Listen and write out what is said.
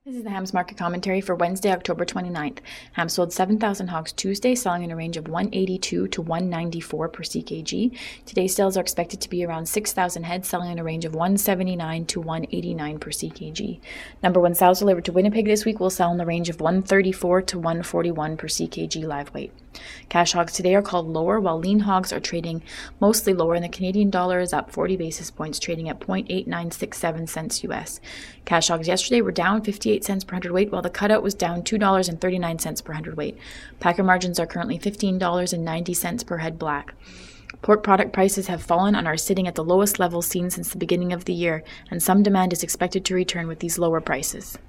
This is the Hams market commentary for Wednesday, October 29th. Hams sold 7,000 hogs Tuesday, selling in a range of 182 to 194 per CKG. Today's sales are expected to be around 6,000 head, selling in a range of 179 to 189 per CKG. Number one sows delivered to Winnipeg this week will sell in the range of 134 to 141 per CKG live weight. Cash hogs today are called lower, while lean hogs are trading mostly lower, and the Canadian dollar is up 40 basis points, trading at 0.8967 cents US. Cash hogs yesterday were down 58 cents per hundredweight, while the cutout was down $2.39 per hundredweight. Packer margins are currently $15.90 per head black. Pork product prices have fallen and are sitting at the lowest levels seen since the beginning of the year, and some demand is expected to return with these lower prices.